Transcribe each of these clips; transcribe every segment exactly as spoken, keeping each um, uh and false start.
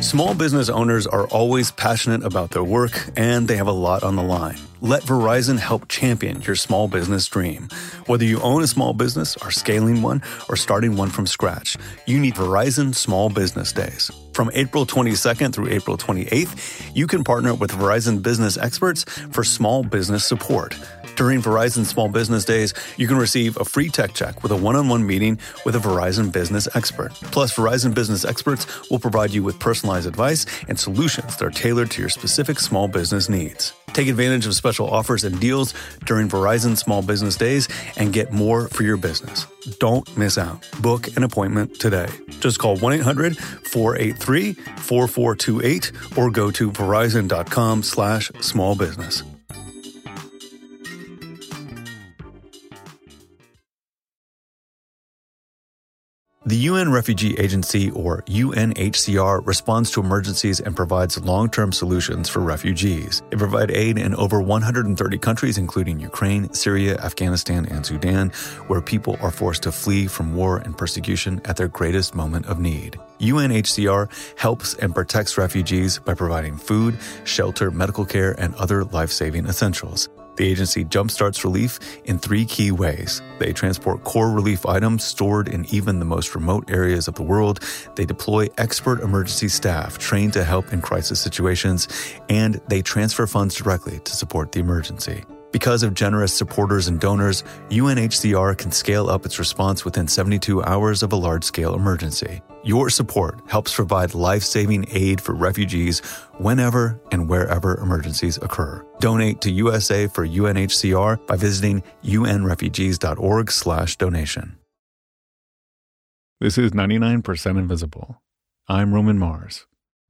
Small business owners are always passionate about their work, and they have a lot on the line. Let Verizon help champion your small business dream. Whether you own a small business, are scaling one, or starting one from scratch, you need Verizon Small Business Days. From April twenty-second through April twenty-eighth, you can partner with Verizon business experts for small business support. During Verizon Small Business Days, you can receive a free tech check with a one-on-one meeting with a Verizon business expert. Plus, Verizon business experts will provide you with personalized advice and solutions that are tailored to your specific small business needs. Take advantage of special offers and deals during Verizon Small Business Days and get more for your business. Don't miss out. Book an appointment today. Just call one eight hundred four eight three four four two eight or go to verizon.com slash small business. The U N Refugee Agency, or U N H C R, responds to emergencies and provides long-term solutions for refugees. They provide aid in over one hundred thirty countries, including Ukraine, Syria, Afghanistan, and Sudan, where people are forced to flee from war and persecution at their greatest moment of need. U N H C R helps and protects refugees by providing food, shelter, medical care, and other life-saving essentials. The agency jumpstarts relief in three key ways. They transport core relief items stored in even the most remote areas of the world. They deploy expert emergency staff trained to help in crisis situations, and they transfer funds directly to support the emergency. Because of generous supporters and donors, U N H C R can scale up its response within seventy-two hours of a large-scale emergency. Your support helps provide life-saving aid for refugees whenever and wherever emergencies occur. Donate to U S A for U N H C R by visiting unrefugees.org slash donation. This is ninety-nine percent Invisible. I'm Roman Mars.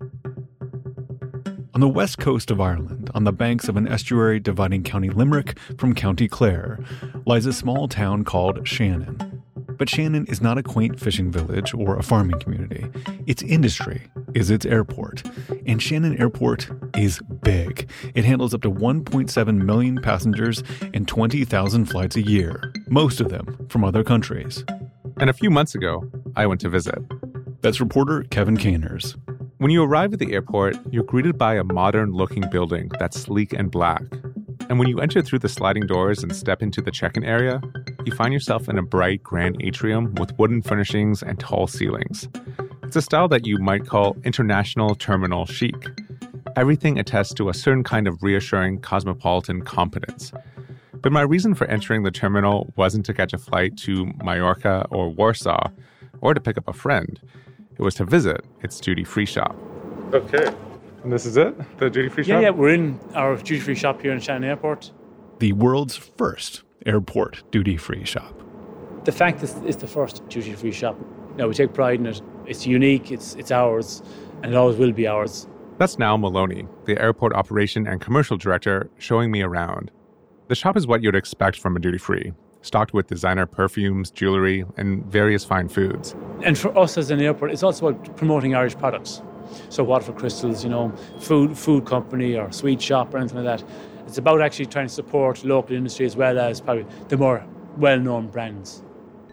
On the west coast of Ireland, on the banks of an estuary dividing County Limerick from County Clare, lies a small town called Shannon. But Shannon is not a quaint fishing village or a farming community. Its industry is its airport. And Shannon Airport is big. It handles up to one point seven million passengers and twenty thousand flights a year, most of them from other countries. And a few months ago, I went to visit. That's reporter Kevin Caners. When you arrive at the airport, you're greeted by a modern-looking building that's sleek and black. And when you enter through the sliding doors and step into the check-in area, you find yourself in a bright, grand atrium with wooden furnishings and tall ceilings. It's a style that you might call international terminal chic. Everything attests to a certain kind of reassuring cosmopolitan competence. But my reason for entering the terminal wasn't to catch a flight to Mallorca or Warsaw, or to pick up a friend. It was to visit its duty-free shop. Okay. And this is it? The duty-free yeah, shop? Yeah, we're in our duty-free shop here in Shannon Airport. The world's first airport duty-free shop. The fact that it's the first duty-free shop, you know, we take pride in it. It's unique, it's it's ours, and it always will be ours. That's Niall Maloney, the airport operation and commercial director, showing me around. The shop is what you'd expect from a duty-free, stocked with designer perfumes, jewelry, and various fine foods. And for us as an airport, it's also about promoting Irish products. So Waterford Crystals, you know, food food company or sweet shop or anything like that. It's about actually trying to support local industry as well as probably the more well-known brands.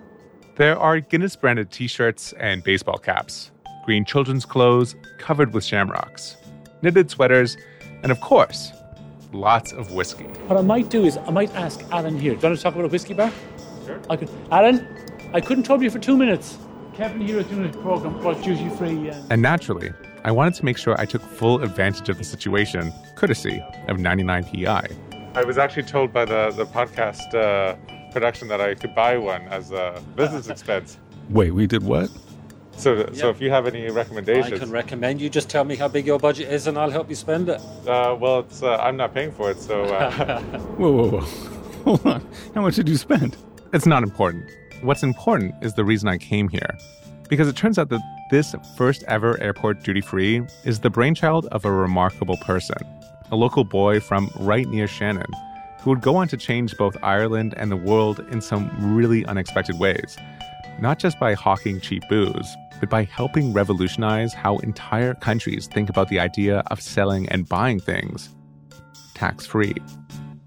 There are Guinness-branded T-shirts and baseball caps, green children's clothes covered with shamrocks, knitted sweaters, and of course, lots of whiskey. What I might do is I might ask Alan here. Do you want to talk about a whiskey bar? Sure. I could. Alan, I couldn't trouble you for two minutes. Kevin here is doing a program called Duty Free. And... and naturally, I wanted to make sure I took full advantage of the situation, courtesy of ninety-nine P I. I was actually told by the, the podcast uh, production that I could buy one as a business expense. Wait, we did what? So, Yep. so if you have any recommendations... I can recommend you. Just tell me how big your budget is and I'll help you spend it. Uh, well, it's, uh, I'm not paying for it, so... Uh... whoa, whoa, whoa. Hold on. How much did you spend? It's not important. What's important is the reason I came here. Because it turns out that this first ever airport duty-free is the brainchild of a remarkable person, a local boy from right near Shannon, who would go on to change both Ireland and the world in some really unexpected ways. Not just by hawking cheap booze, but by helping revolutionize how entire countries think about the idea of selling and buying things tax-free.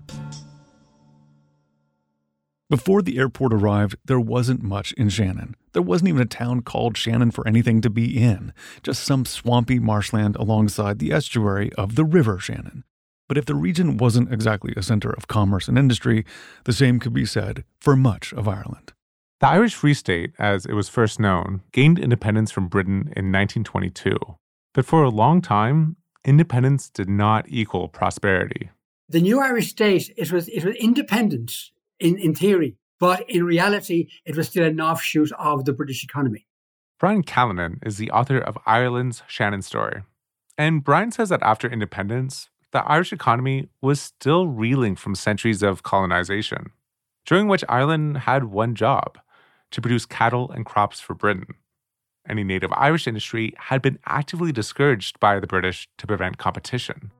Before the airport arrived, there wasn't much in Shannon, There wasn't even a town called Shannon for anything to be in, just some swampy marshland alongside the estuary of the River Shannon. But if the region wasn't exactly a center of commerce and industry, the same could be said for much of Ireland. The Irish Free State, as it was first known, gained independence from Britain in nineteen twenty-two. But for a long time, independence did not equal prosperity. The new Irish state, it was it was independent in, in theory, but in reality, it was still an offshoot of the British economy. Brian Callanan is the author of Ireland's Shannon Story. And Brian says that after independence, the Irish economy was still reeling from centuries of colonization, during which Ireland had one job, to produce cattle and crops for Britain. Any native Irish industry had been actively discouraged by the British to prevent competition.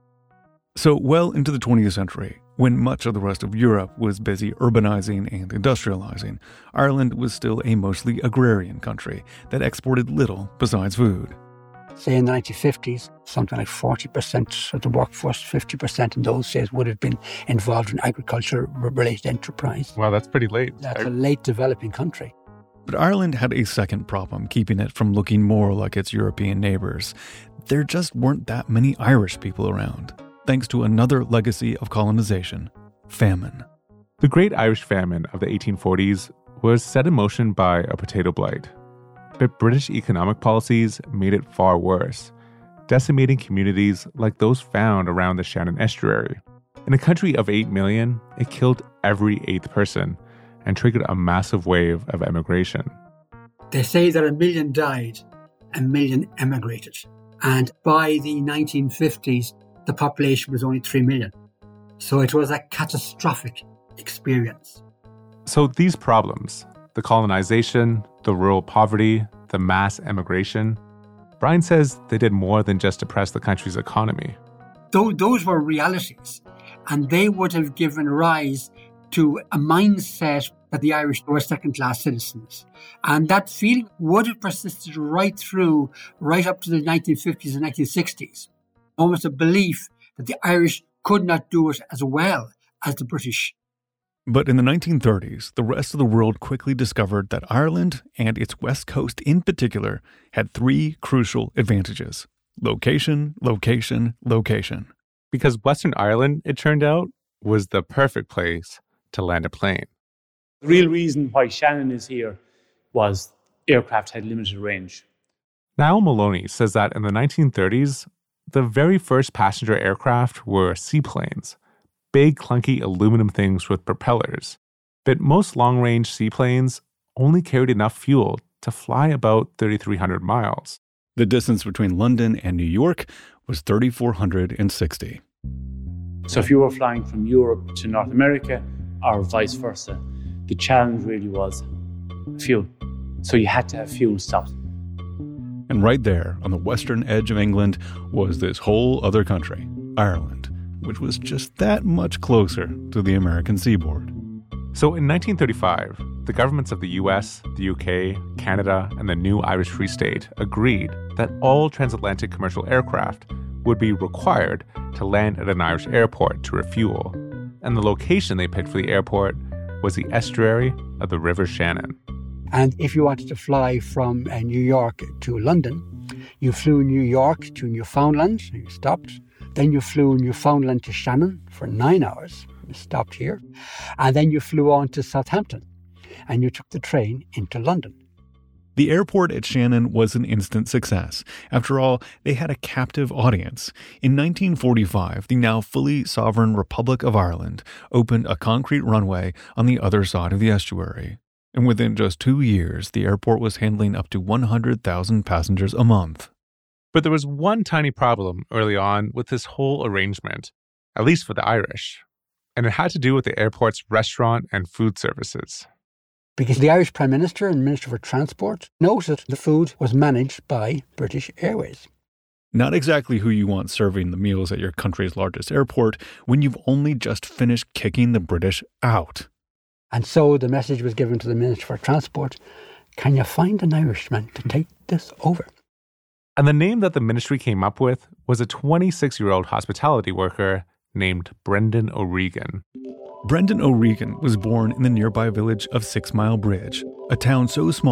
So well into the twentieth century, when much of the rest of Europe was busy urbanizing and industrializing, Ireland was still a mostly agrarian country that exported little besides food. Say in the nineteen fifties, something like forty percent of the workforce, fifty percent in those days would have been involved in agriculture-related enterprise. Wow, that's pretty late. That's a late developing country. But Ireland had a second problem keeping it from looking more like its European neighbors. There just weren't that many Irish people around, thanks to another legacy of colonization, famine. The Great Irish Famine of the eighteen forties was set in motion by a potato blight. But British economic policies made it far worse, decimating communities like those found around the Shannon estuary. In a country of eight million, it killed every eighth person and triggered a massive wave of emigration. They say that a million died, a million emigrated. And by the nineteen fifties, the population was only three million. So it was a catastrophic experience. So these problems, the colonization, the rural poverty, the mass emigration, Brian says they did more than just depress the country's economy. Those, those were realities, and they would have given rise to a mindset that the Irish were second-class citizens. And that feeling would have persisted right through, right up to the nineteen fifties and nineteen sixties. Almost a belief that the Irish could not do it as well as the British. But in the nineteen thirties, the rest of the world quickly discovered that Ireland, and its west coast in particular, had three crucial advantages: location, location, location. Because Western Ireland, it turned out, was the perfect place to land a plane. The real reason why Shannon is here was aircraft had limited range. Niall Maloney says that in the nineteen thirties, the very first passenger aircraft were seaplanes, big clunky aluminum things with propellers. But most long-range seaplanes only carried enough fuel to fly about thirty-three hundred miles. The distance between London and New York was three thousand four hundred sixty. So if you were flying from Europe to North America, or vice versa, the challenge really was fuel. So you had to have fuel stops. And right there, on the western edge of England, was this whole other country, Ireland, which was just that much closer to the American seaboard. So in nineteen thirty-five, the governments of the U S, the U K, Canada, and the new Irish Free State agreed that all transatlantic commercial aircraft would be required to land at an Irish airport to refuel. And the location they picked for the airport was the estuary of the River Shannon. And if you wanted to fly from uh, New York to London, you flew New York to Newfoundland, you stopped. Then you flew Newfoundland to Shannon for nine hours, you stopped here. And then you flew on to Southampton, and you took the train into London. The airport at Shannon was an instant success. After all, they had a captive audience. In nineteen forty-five, the now fully sovereign Republic of Ireland opened a concrete runway on the other side of the estuary. And within just two years, the airport was handling up to one hundred thousand passengers a month. But there was one tiny problem early on with this whole arrangement, at least for the Irish. And it had to do with the airport's restaurant and food services. Because the Irish Prime Minister and Minister for Transport noted the food was managed by British Airways. Not exactly who you want serving the meals at your country's largest airport when you've only just finished kicking the British out. And so the message was given to the Minister for Transport, can you find an Irishman to take this over? And the name that the ministry came up with was a twenty-six-year-old hospitality worker named Brendan O'Regan. Brendan O'Regan was born in the nearby village of Six Mile Bridge, a town so small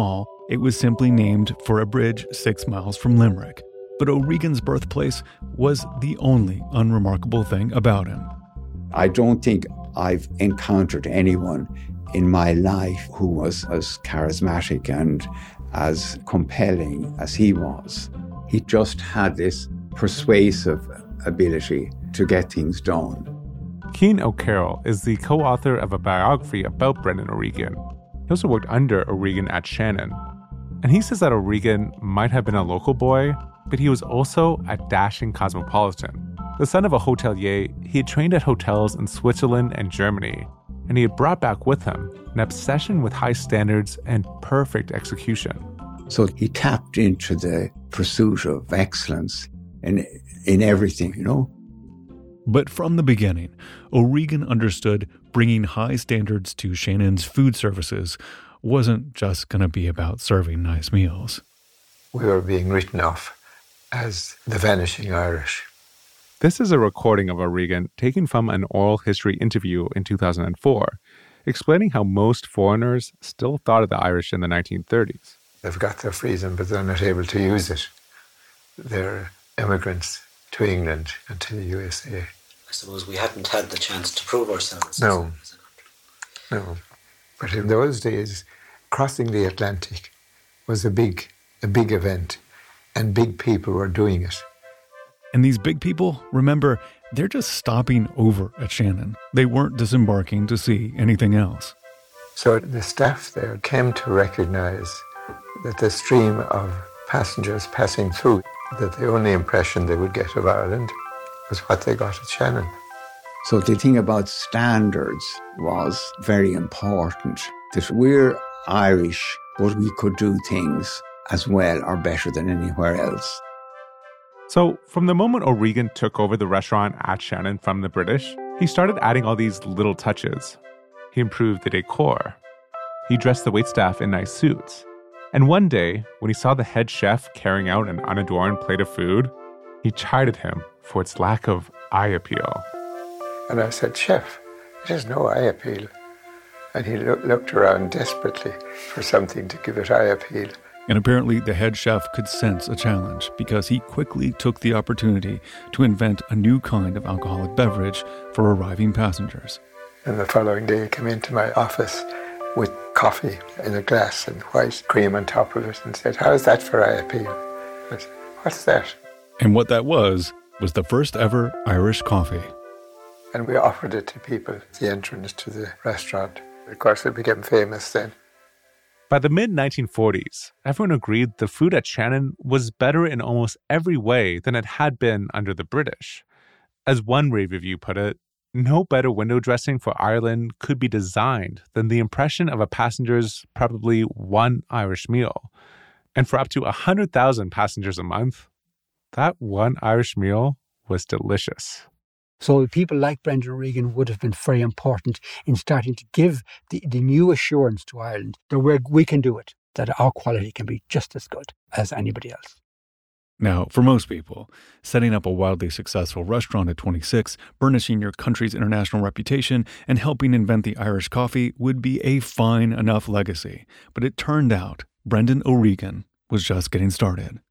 It was simply named for a bridge six miles from Limerick. But O'Regan's birthplace was the only unremarkable thing about him. I don't think I've encountered anyone in my life who was as charismatic and as compelling as he was. He just had this persuasive ability to get things done. Cian O'Carroll is the co-author of a biography about Brendan O'Regan. He also worked under O'Regan at Shannon. And he says that O'Regan might have been a local boy, but he was also a dashing cosmopolitan. The son of a hotelier, he had trained at hotels in Switzerland and Germany, and he had brought back with him an obsession with high standards and perfect execution. So he tapped into the pursuit of excellence in, in everything, you know. But from the beginning, O'Regan understood bringing high standards to Shannon's food services wasn't just going to be about serving nice meals. We were being written off as the vanishing Irish. This is a recording of O'Regan taken from an oral history interview in two thousand four, explaining how most foreigners still thought of the Irish in the nineteen thirties. They've got their freedom, but they're not able to use it. They're immigrants to England and to the U S A. I suppose we hadn't had the chance to prove ourselves. No, no. But in those days, crossing the Atlantic was a big, a big event, and big people were doing it. And these big people, remember, they're just stopping over at Shannon. They weren't disembarking to see anything else. So the staff there came to recognize that the stream of passengers passing through, that the only impression they would get of Ireland was what they got at Shannon. So the thing about standards was very important, that we're Irish, but we could do things as well or better than anywhere else. So from the moment O'Regan took over the restaurant at Shannon from the British, he started adding all these little touches. He improved the decor. He dressed the waitstaff in nice suits. And one day, when he saw the head chef carrying out an unadorned plate of food, he chided him for its lack of eye appeal. And I said, "Chef, it has no eye appeal." And he lo- looked around desperately for something to give it eye appeal. And apparently the head chef could sense a challenge because he quickly took the opportunity to invent a new kind of alcoholic beverage for arriving passengers. And the following day he came into my office with coffee in a glass and white cream on top of it and said, "How is that for eye appeal?" I said, "What's that?" And what that was, was the first ever Irish coffee. And we offered it to people at the entrance to the restaurant. Of course, it became famous then. By the mid nineteen forties, everyone agreed the food at Shannon was better in almost every way than it had been under the British. As one rave review put it, no better window dressing for Ireland could be designed than the impression of a passenger's probably one Irish meal. And for up to one hundred thousand passengers a month, that one Irish meal was delicious. So people like Brendan O'Regan would have been very important in starting to give the, the new assurance to Ireland that we're, we can do it, that our quality can be just as good as anybody else. Now, for most people, setting up a wildly successful restaurant at twenty-six, burnishing your country's international reputation, and helping invent the Irish coffee would be a fine enough legacy. But it turned out Brendan O'Regan was just getting started.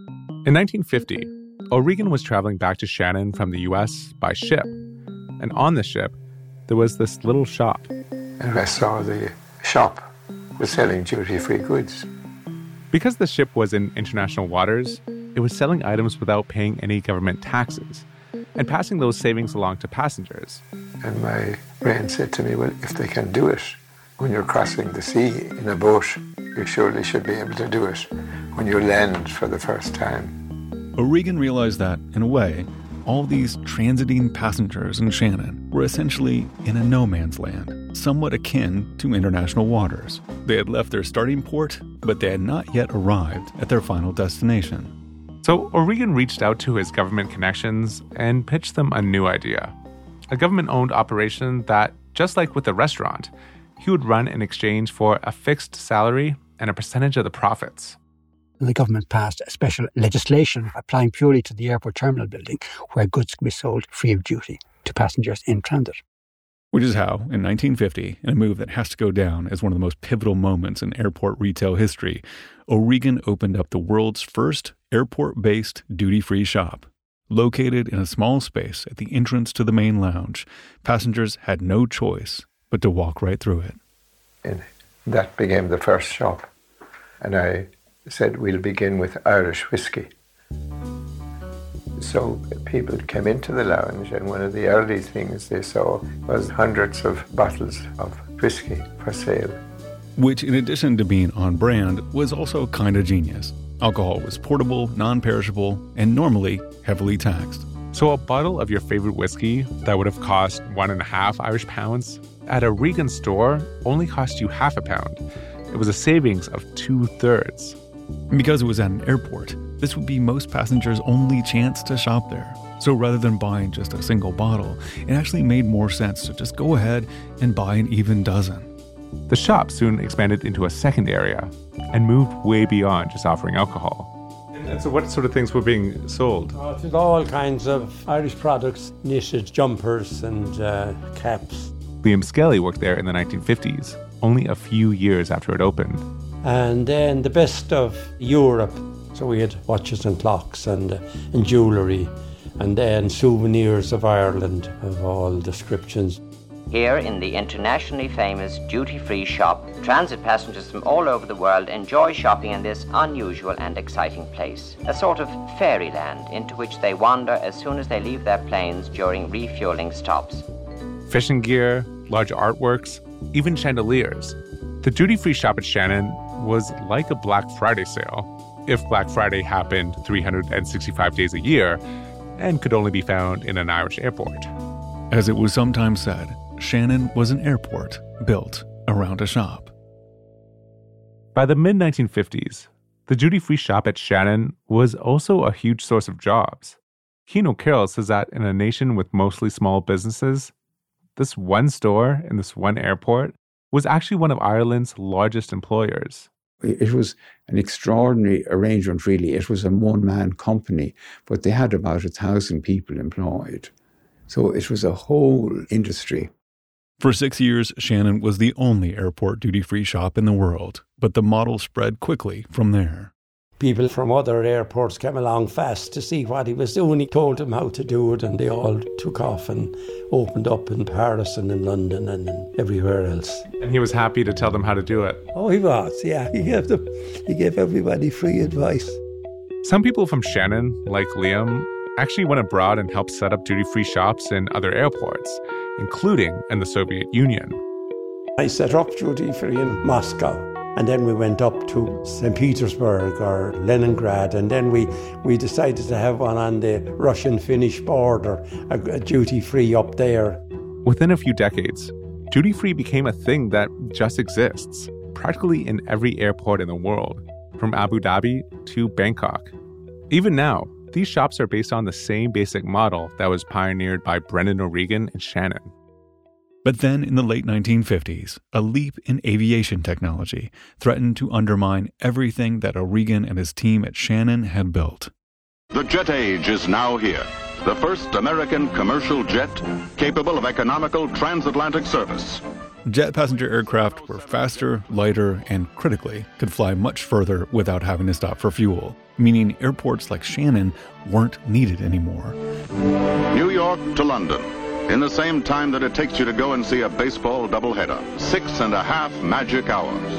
In nineteen fifty, O'Regan was traveling back to Shannon from the U S by ship. And on the ship, there was this little shop. And I saw the shop was selling duty-free goods. Because the ship was in international waters, it was selling items without paying any government taxes and passing those savings along to passengers. And my brain said to me, well, if they can do it when you're crossing the sea in a boat, you surely should be able to do it when you land for the first time. O'Regan realized that, in a way, all these transiting passengers in Shannon were essentially in a no-man's land, somewhat akin to international waters. They had left their starting port, but they had not yet arrived at their final destination. So O'Regan reached out to his government connections and pitched them a new idea. A government-owned operation that, just like with the restaurant, he would run in exchange for a fixed salary and a percentage of the profits. The government passed a special legislation applying purely to the airport terminal building where goods could be sold free of duty to passengers in transit. Which is how, in nineteen fifty, in a move that has to go down as one of the most pivotal moments in airport retail history, O'Regan opened up the world's first airport-based duty-free shop. Located in a small space at the entrance to the main lounge, passengers had no choice but to walk right through it. And that became the first shop. And I said, we'll begin with Irish whiskey. So people came into the lounge, and one of the early things they saw was hundreds of bottles of whiskey for sale. Which, in addition to being on brand, was also kind of genius. Alcohol was portable, non-perishable, and normally heavily taxed. So a bottle of your favorite whiskey that would have cost one and a half Irish pounds at a Regan store only cost you half a pound. It was a savings of two-thirds. And because it was at an airport, this would be most passengers' only chance to shop there. So rather than buying just a single bottle, it actually made more sense to just go ahead and buy an even dozen. The shop soon expanded into a second area and moved way beyond just offering alcohol. And so what sort of things were being sold? Oh, it was all kinds of Irish products, knitted jumpers and uh, caps. Liam Skelly worked there in the nineteen fifties, only a few years after it opened. And then the best of Europe. So we had watches and clocks and, uh, and jewellery, and then souvenirs of Ireland of all descriptions. Here in the internationally famous duty-free shop, transit passengers from all over the world enjoy shopping in this unusual and exciting place, a sort of fairyland into which they wander as soon as they leave their planes during refueling stops. Fishing gear, large artworks, even chandeliers. The duty-free shop at Shannon was like a Black Friday sale, if Black Friday happened three hundred sixty-five days a year and could only be found in an Irish airport. As it was sometimes said, Shannon was an airport built around a shop. By the mid nineteen fifties, the duty-free shop at Shannon was also a huge source of jobs. Cian O'Carroll says that in a nation with mostly small businesses, this one store in this one airport was actually one of Ireland's largest employers. It was an extraordinary arrangement, really. It was a one-man company, but they had about a thousand people employed. So it was a whole industry. For six years, Shannon was the only airport duty-free shop in the world, but the model spread quickly from there. People from other airports came along fast to see what he was doing. He told them how to do it, and they all took off and opened up in Paris and in London and everywhere else. And he was happy to tell them how to do it. Oh, he was, yeah. He gave them, he gave everybody free advice. Some people from Shannon, like Liam, actually went abroad and helped set up duty-free shops in other airports, including in the Soviet Union. I set up duty-free in Moscow. And then we went up to Saint Petersburg or Leningrad, and then we, we decided to have one on the Russian-Finnish border, a, a duty-free up there. Within a few decades, duty-free became a thing that just exists, practically in every airport in the world, from Abu Dhabi to Bangkok. Even now, these shops are based on the same basic model that was pioneered by Brendan O'Regan and Shannon. But then in the late nineteen fifties, a leap in aviation technology threatened to undermine everything that O'Regan and his team at Shannon had built. The jet age is now here. The first American commercial jet capable of economical transatlantic service. Jet passenger aircraft were faster, lighter, and critically could fly much further without having to stop for fuel, meaning airports like Shannon weren't needed anymore. New York to London. In the same time that it takes you to go and see a baseball doubleheader. Six and a half magic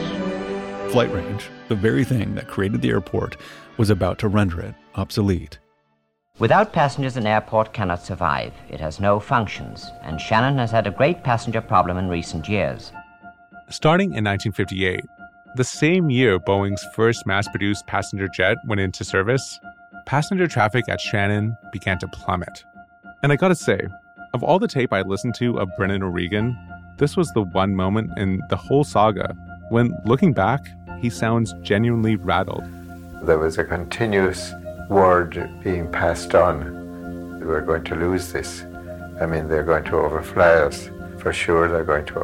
hours. Flight range, the very thing that created the airport, was about to render it obsolete. Without passengers, an airport cannot survive. It has no functions, and Shannon has had a great passenger problem in recent years. Starting in nineteen fifty-eight, the same year Boeing's first mass-produced passenger jet went into service, passenger traffic at Shannon began to plummet. And I gotta say, of all the tape I listened to of Brendan O'Regan, this was the one moment in the whole saga when, looking back, he sounds genuinely rattled. There was a continuous word being passed on. We're going to lose this. I mean, they're going to overfly us. For sure, they're going to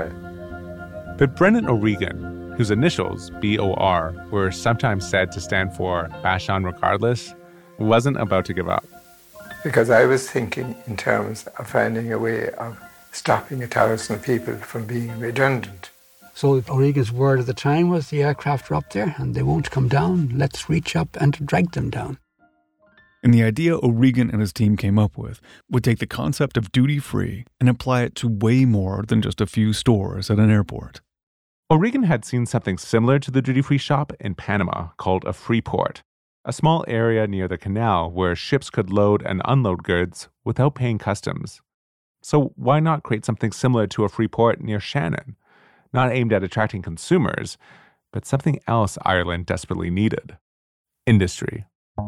overfly. But Brendan O'Regan, whose initials, B O R, were sometimes said to stand for Bash On Regardless, wasn't about to give up. Because I was thinking in terms of finding a way of stopping a thousand people from being redundant. So O'Regan's word at the time was the aircraft are up there and they won't come down. Let's reach up and drag them down. And the idea O'Regan and his team came up with would take the concept of duty-free and apply it to way more than just a few stores at an airport. O'Regan had seen something similar to the duty-free shop in Panama called a free port, a small area near the canal where ships could load and unload goods without paying customs. So why not create something similar to a free port near Shannon? Not aimed at attracting consumers, but something else Ireland desperately needed: industry.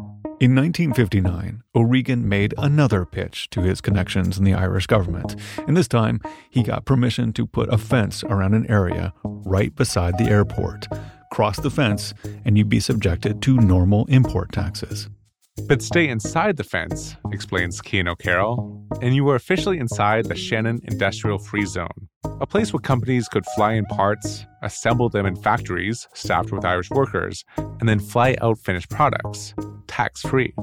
In nineteen fifty-nine, O'Regan made another pitch to his connections in the Irish government, and this time he got permission to put a fence around an area right beside the airport. Cross the fence, and you'd be subjected to normal import taxes. But stay inside the fence, explains Cian O'Carroll, and you were officially inside the Shannon Industrial Free Zone, a place where companies could fly in parts, assemble them in factories staffed with Irish workers, and then fly out finished products, tax-free.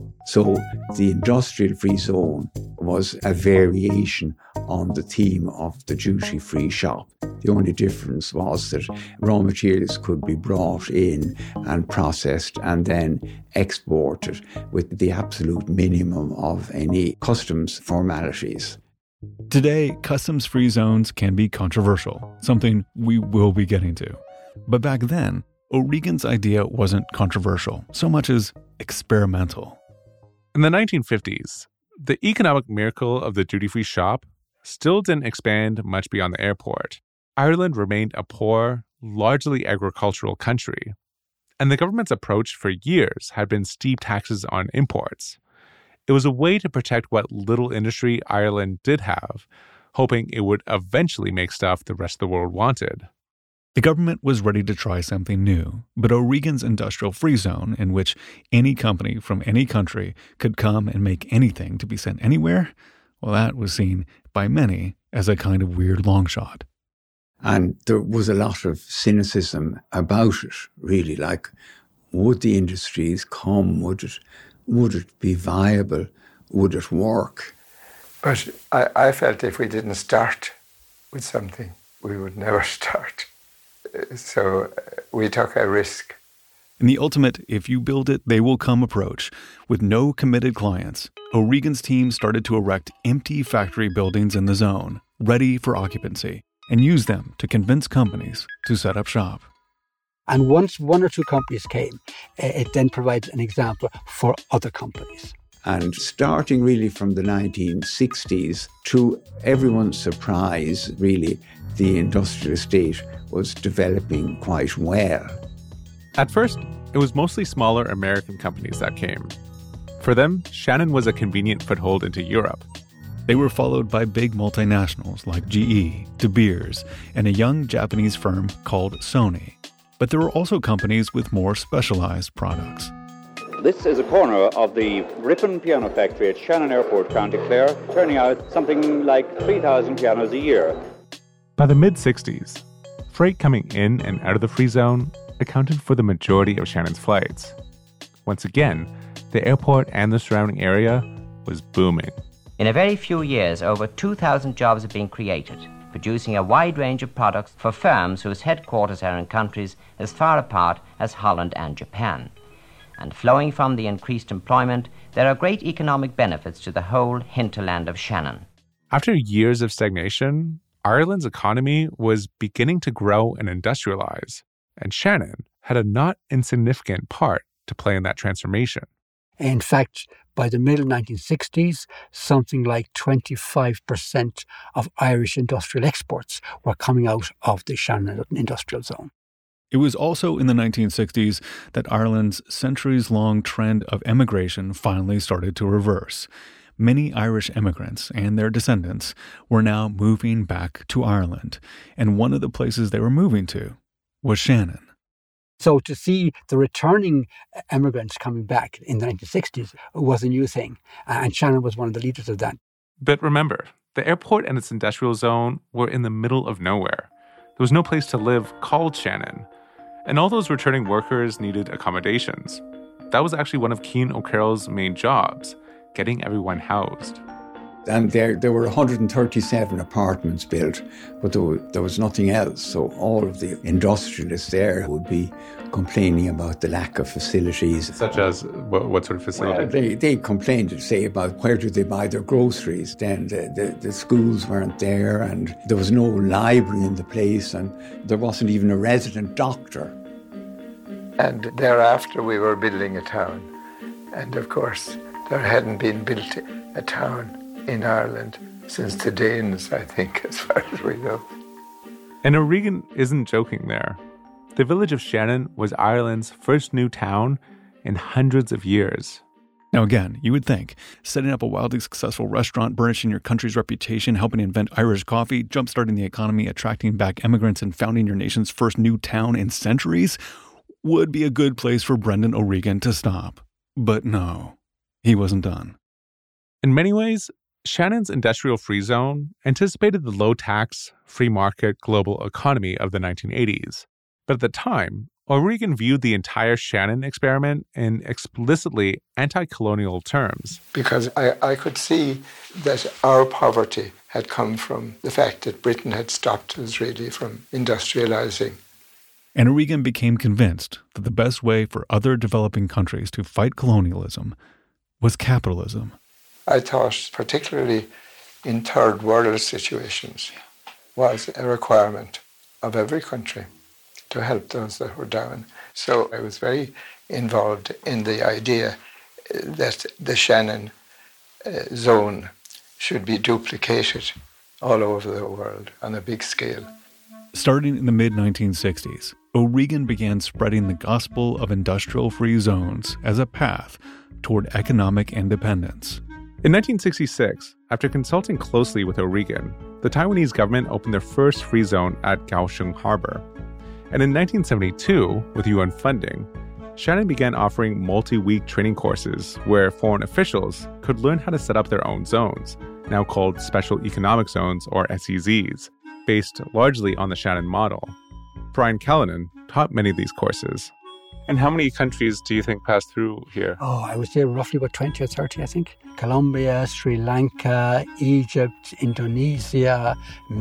So the industrial free zone was a variation on the theme of the duty-free shop. The only difference was that raw materials could be brought in and processed and then exported with the absolute minimum of any customs formalities. Today, customs-free zones can be controversial, something we will be getting to. But back then, O'Regan's idea wasn't controversial so much as experimental. In the nineteen fifties, the economic miracle of the duty-free shop still didn't expand much beyond the airport. Ireland remained a poor, largely agricultural country, and the government's approach for years had been steep taxes on imports. It was a way to protect what little industry Ireland did have, hoping it would eventually make stuff the rest of the world wanted. The government was ready to try something new, but O'Regan's industrial free zone, in which any company from any country could come and make anything to be sent anywhere, well, that was seen by many as a kind of weird long shot. And there was a lot of cynicism about it, really, like, would the industries come? Would it, would it be viable? Would it work? But I, I felt if we didn't start with something, we would never start. So we took a risk. In the ultimate, if you build it, they will come approach, with no committed clients, O'Regan's team started to erect empty factory buildings in the zone, ready for occupancy, and use them to convince companies to set up shop. And once one or two companies came, it then provides an example for other companies. And starting really from the nineteen sixties, to everyone's surprise, really, the industrial estate was developing quite well. At first, it was mostly smaller American companies that came. For them, Shannon was a convenient foothold into Europe. They were followed by big multinationals like G E, De Beers, and a young Japanese firm called Sony. But there were also companies with more specialized products. This is a corner of the Ripon Piano Factory at Shannon Airport, County Clare, turning out something like three thousand pianos a year. By the mid-sixties, freight coming in and out of the free zone accounted for the majority of Shannon's flights. Once again, the airport and the surrounding area was booming. In a very few years, over two thousand jobs have been created, producing a wide range of products for firms whose headquarters are in countries as far apart as Holland and Japan. And flowing from the increased employment, there are great economic benefits to the whole hinterland of Shannon. After years of stagnation, Ireland's economy was beginning to grow and industrialize, and Shannon had a not insignificant part to play in that transformation. In fact, by the middle nineteen sixties, something like twenty-five percent of Irish industrial exports were coming out of the Shannon industrial zone. It was also in the nineteen sixties that Ireland's centuries-long trend of emigration finally started to reverse. Many Irish immigrants and their descendants were now moving back to Ireland, and one of the places they were moving to was Shannon. So to see the returning immigrants coming back in the nineteen sixties was a new thing, and Shannon was one of the leaders of that. But remember, the airport and its industrial zone were in the middle of nowhere. There was no place to live called Shannon, and all those returning workers needed accommodations. That was actually one of Cian O'Carroll's main jobs, getting everyone housed. And there there were one hundred thirty-seven apartments built, but there was, there was nothing else. So all of the industrialists there would be complaining about the lack of facilities. Such as what, what sort of facilities? Well, they, they complained, say, about where do they buy their groceries. Then the, the, the schools weren't there, and there was no library in the place, and there wasn't even a resident doctor. And thereafter we were building a town. And of course, there hadn't been built a town in Ireland since the Danes, I think, as far as we know. And O'Regan isn't joking there. The village of Shannon was Ireland's first new town in hundreds of years. Now again, you would think setting up a wildly successful restaurant, burnishing your country's reputation, helping invent Irish coffee, jumpstarting the economy, attracting back immigrants, and founding your nation's first new town in centuries would be a good place for Brendan O'Regan to stop. But no, he wasn't done. In many ways, Shannon's industrial free zone anticipated the low-tax, free-market global economy of the nineteen eighties. But at the time, O'Regan viewed the entire Shannon experiment in explicitly anti-colonial terms. Because I, I could see that our poverty had come from the fact that Britain had stopped us really from industrializing. And O'Regan became convinced that the best way for other developing countries to fight colonialism was capitalism. I thought, particularly in third world situations, was a requirement of every country to help those that were down. So I was very involved in the idea that the Shannon uh, zone should be duplicated all over the world on a big scale. Starting in the mid nineteen sixties, O'Regan began spreading the gospel of industrial free zones as a path toward economic independence. In nineteen sixty-six, after consulting closely with O'Regan, the Taiwanese government opened their first free zone at Kaohsiung Harbor. And in nineteen seventy-two, with U N funding, Shannon began offering multi-week training courses where foreign officials could learn how to set up their own zones, now called Special Economic Zones or S E Zs, based largely on the Shannon model. Brian Callanan taught many of these courses. And how many countries do you think passed through here? Oh, I was there roughly about twenty or thirty, I think. Colombia, Sri Lanka, Egypt, Indonesia,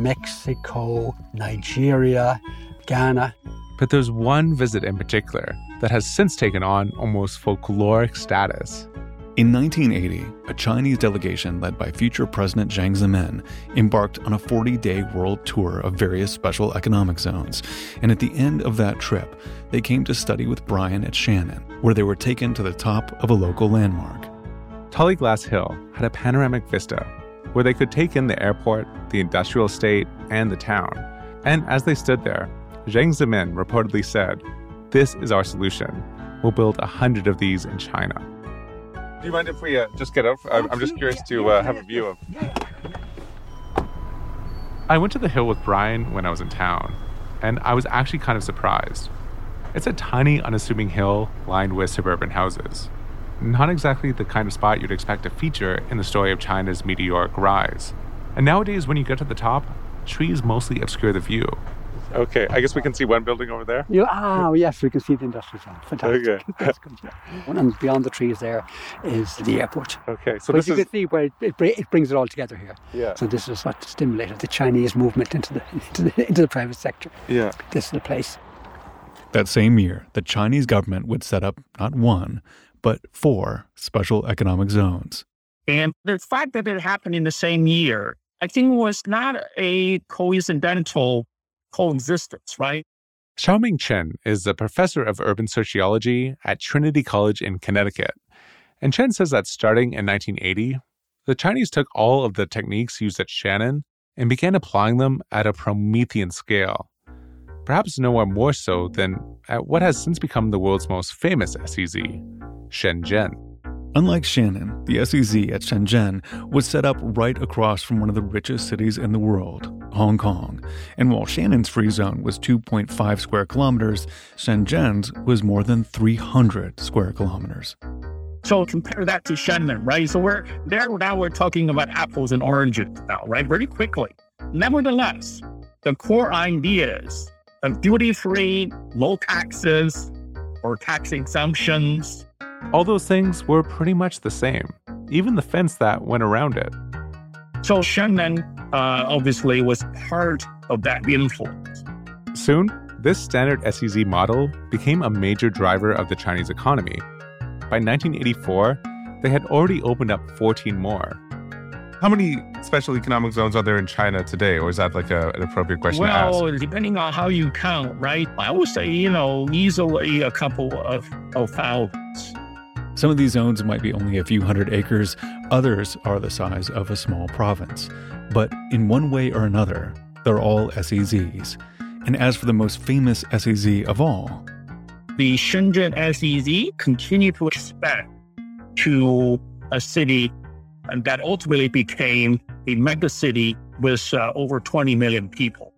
Mexico, Nigeria, Ghana. But there's one visit in particular that has since taken on almost folkloric status. In nineteen eighty, a Chinese delegation led by future President Jiang Zemin embarked on a forty-day world tour of various special economic zones. And at the end of that trip, they came to study with Brian at Shannon, where they were taken to the top of a local landmark. Tully Glass Hill had a panoramic vista where they could take in the airport, the industrial estate, and the town. And as they stood there, Jiang Zemin reportedly said, "This is our solution. We'll build a hundred of these in China." Do you mind if we uh, just get out? I'm, I'm just curious to uh, have a view of. I went to the hill with Brian when I was in town, and I was actually kind of surprised. It's a tiny, unassuming hill lined with suburban houses. Not exactly the kind of spot you'd expect to feature in the story of China's meteoric rise. And nowadays, when you get to the top, trees mostly obscure the view. Okay, I guess we can see one building over there. You, ah, yes, we can see the industrial zone. Fantastic. Okay. That's good. And beyond the trees there is the airport. Okay, so but this you is... can see where it, it, it brings it all together here. Yeah. So this is what stimulated the Chinese movement into the, into the into the private sector. Yeah. This is the place. That same year, the Chinese government would set up not one, but four special economic zones. And the fact that it happened in the same year, I think was not a coincidental coexistence, right? Xiaoming Chen is a professor of urban sociology at Trinity College in Connecticut. And Chen says that starting in nineteen eighty, the Chinese took all of the techniques used at Shannon and began applying them at a Promethean scale. Perhaps nowhere more so than at what has since become the world's most famous S E Z, Shenzhen. Unlike Shannon, the S E Z at Shenzhen was set up right across from one of the richest cities in the world, Hong Kong. And while Shannon's free zone was two point five square kilometers, Shenzhen's was more than three hundred square kilometers. So compare that to Shannon, right? So we're there now we're talking about apples and oranges now, right? Very quickly. Nevertheless, the core ideas of duty-free, low taxes, or tax exemptions, all those things were pretty much the same, even the fence that went around it. So Shannon uh, obviously was part of that influence. Soon, this standard S E Z model became a major driver of the Chinese economy. By nineteen eighty-four, they had already opened up fourteen more. How many special economic zones are there in China today, or is that like a, an appropriate question well, to ask? Well, depending on how you count, right? I would say, you know, easily a couple of, of thousands. Some of these zones might be only a few hundred acres. Others are the size of a small province. But in one way or another, they're all S E Zs. And as for the most famous S E Z of all, the Shenzhen S E Z continued to expand to a city and that ultimately became a megacity with uh, over twenty million people.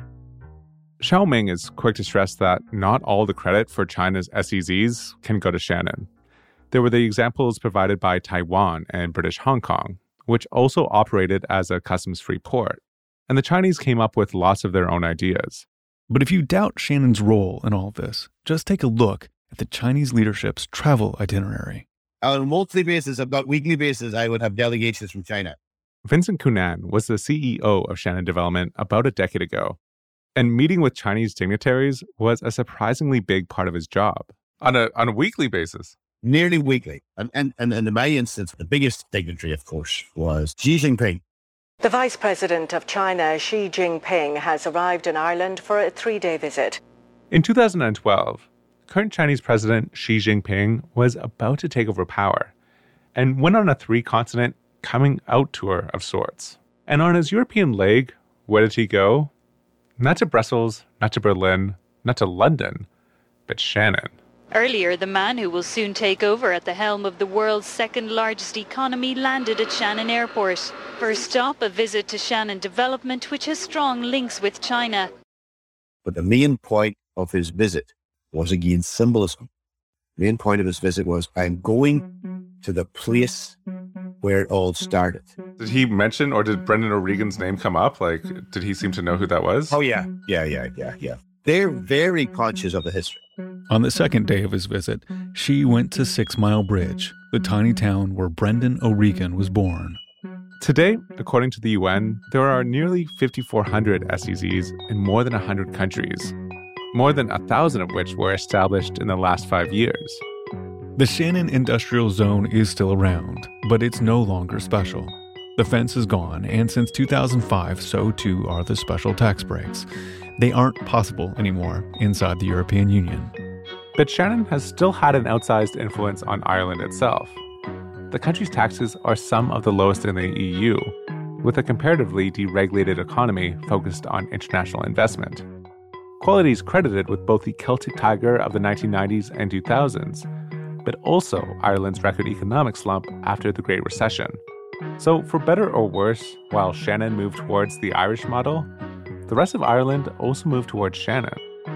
Xiaoming is quick to stress that not all the credit for China's S E Zs can go to Shannon. There were the examples provided by Taiwan and British Hong Kong, which also operated as a customs-free port. And the Chinese came up with lots of their own ideas. But if you doubt Shannon's role in all of this, just take a look at the Chinese leadership's travel itinerary. On a monthly basis, if not weekly basis, I would have delegations from China. Vincent Cunan was the C E O of Shannon Development about a decade ago. And meeting with Chinese dignitaries was a surprisingly big part of his job. On a on a weekly basis? Nearly weekly. And, and, and in my instance, the biggest dignitary, of course, was Xi Jinping. The Vice President of China, Xi Jinping, has arrived in Ireland for a three-day visit. In two thousand twelve, current Chinese President Xi Jinping was about to take over power and went on a three-continent coming out tour of sorts. And on his European leg, where did he go? Not to Brussels, not to Berlin, not to London, but Shannon. Earlier, the man who will soon take over at the helm of the world's second-largest economy landed at Shannon Airport. First stop, a visit to Shannon Development, which has strong links with China. But the main point of his visit was, again, symbolism. The main point of his visit was, I'm going to the place where it all started. Did he mention, or did Brendan O'Regan's name come up? Like, did he seem to know who that was? Oh, yeah. Yeah, yeah, yeah, yeah. They're very conscious of the history. On the second day of his visit, Xi went to Six Mile Bridge, the tiny town where Brendan O'Regan was born. Today, according to the U N, there are nearly fifty-four hundred S E Zs in more than one hundred countries, more than one thousand of which were established in the last five years. The Shannon Industrial Zone is still around, but it's no longer special. The fence is gone, and since two thousand five, so too are the special tax breaks. They aren't possible anymore inside the European Union. But Shannon has still had an outsized influence on Ireland itself. The country's taxes are some of the lowest in the E U, with a comparatively deregulated economy focused on international investment. Quality is credited with both the Celtic Tiger of the nineteen nineties and two thousands, but also Ireland's record economic slump after the Great Recession. So for better or worse, while Shannon moved towards the Irish model, the rest of Ireland also moved towards Shannon.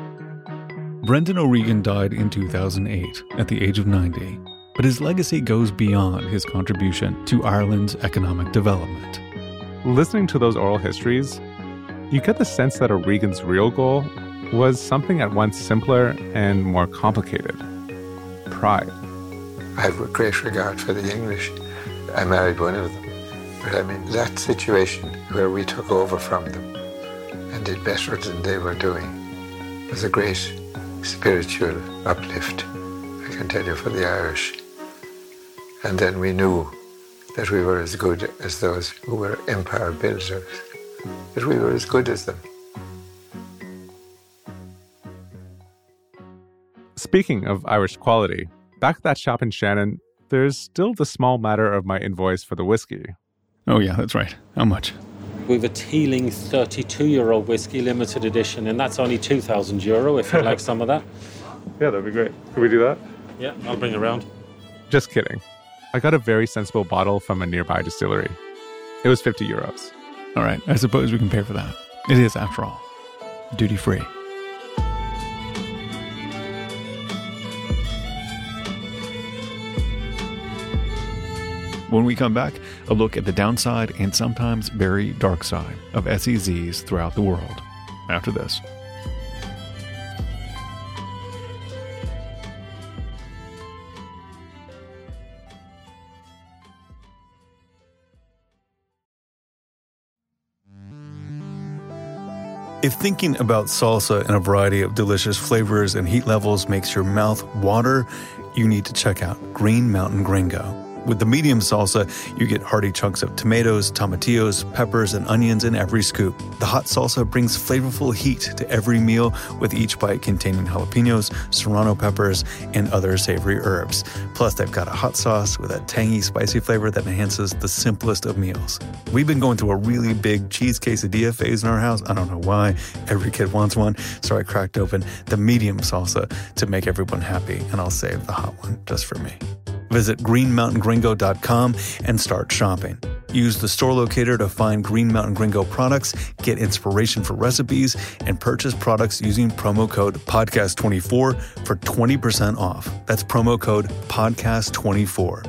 Brendan O'Regan died in two thousand eight at the age of ninety, but his legacy goes beyond his contribution to Ireland's economic development. Listening to those oral histories, you get the sense that O'Regan's real goal was something at once simpler and more complicated: pride. I have a great regard for the English. I married one of them. But I mean, that situation where we took over from them and did better than they were doing was a great spiritual uplift, I can tell you, for the Irish. And then we knew that we were as good as those who were empire builders, that we were as good as them. Speaking of Irish quality, back at that shop in Shannon, there's still the small matter of my invoice for the whiskey. Oh yeah, that's right. How much? We've a Teeling thirty-two euro whiskey, limited edition, and that's only two thousand euro if you'd like some of that. Yeah, that'd be great. Can we do that? Yeah, I'll bring it around. Just kidding. I got a very sensible bottle from a nearby distillery. It was fifty euros. All right, I suppose we can pay for that. It is, after all, duty-free. When we come back, a look at the downside and sometimes very dark side of S E Zs throughout the world. After this. If thinking about salsa in a variety of delicious flavors and heat levels makes your mouth water, you need to check out Green Mountain Gringo. With the medium salsa, you get hearty chunks of tomatoes, tomatillos, peppers, and onions in every scoop. The hot salsa brings flavorful heat to every meal, with each bite containing jalapenos, serrano peppers, and other savory herbs. Plus, they've got a hot sauce with a tangy, spicy flavor that enhances the simplest of meals. We've been going through a really big cheese quesadilla phase in our house. I don't know why. Every kid wants one, so I cracked open the medium salsa to make everyone happy, and I'll save the hot one just for me. Visit green mountain gringo dot com and start shopping. Use the store locator to find Green Mountain Gringo products, get inspiration for recipes, and purchase products using promo code podcast twenty-four for twenty percent off. That's promo code podcast twenty-four.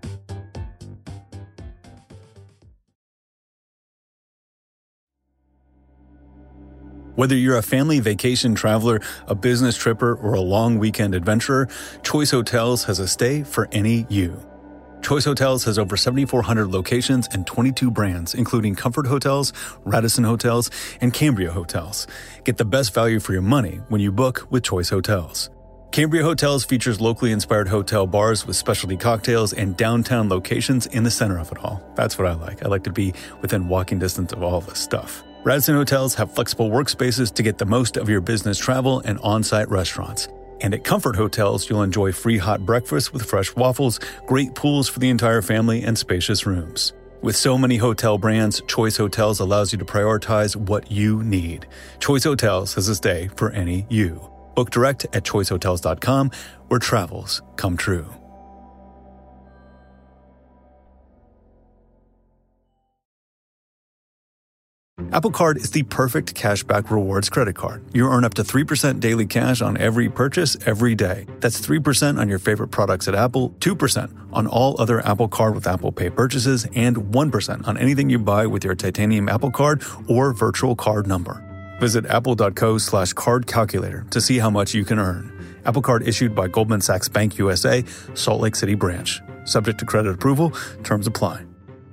Whether you're a family vacation traveler, a business tripper, or a long weekend adventurer, Choice Hotels has a stay for any you. Choice Hotels has over seventy-four hundred locations and twenty-two brands, including Comfort Hotels, Radisson Hotels, and Cambria Hotels. Get the best value for your money when you book with Choice Hotels. Cambria Hotels features locally inspired hotel bars with specialty cocktails and downtown locations in the center of it all. That's what I like. I like to be within walking distance of all this stuff. Radisson Hotels have flexible workspaces to get the most of your business travel and on-site restaurants. And at Comfort Hotels, you'll enjoy free hot breakfast with fresh waffles, great pools for the entire family, and spacious rooms. With so many hotel brands, Choice Hotels allows you to prioritize what you need. Choice Hotels has a stay for any you. Book direct at choice hotels dot com, where travels come true. Apple Card is the perfect cashback rewards credit card. You earn up to three percent daily cash on every purchase every day. That's three percent on your favorite products at Apple, two percent on all other Apple Card with Apple Pay purchases, and one percent on anything you buy with your titanium Apple Card or virtual card number. Visit apple.co slash card calculator to see how much you can earn. Apple Card issued by Goldman Sachs Bank U S A, Salt Lake City branch. Subject to credit approval. Terms apply.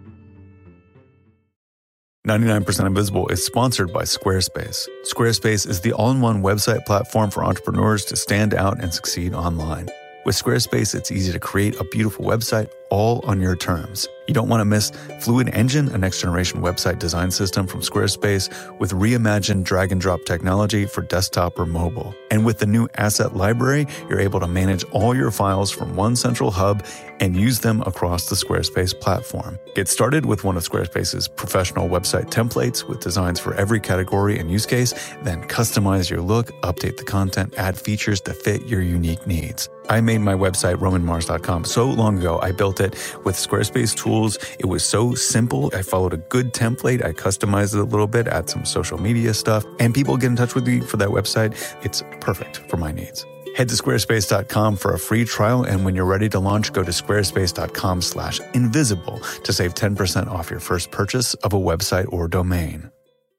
ninety-nine percent Invisible is sponsored by Squarespace. Squarespace is the all-in-one website platform for entrepreneurs to stand out and succeed online. With Squarespace, it's easy to create a beautiful website all on your terms. You don't want to miss Fluid Engine, a next-generation website design system from Squarespace with reimagined drag-and-drop technology for desktop or mobile. And with the new Asset Library, you're able to manage all your files from one central hub and use them across the Squarespace platform. Get started with one of Squarespace's professional website templates with designs for every category and use case, then customize your look, update the content, add features to fit your unique needs. I made my website, roman mars dot com, so long ago. I built it with Squarespace tools. It was so simple. I followed a good template. I customized it a little bit, add some social media stuff, and people get in touch with me for that website. It's perfect for my needs. Head to squarespace dot com for a free trial, and when you're ready to launch, go to squarespace dot com slash invisible to save ten percent off your first purchase of a website or domain.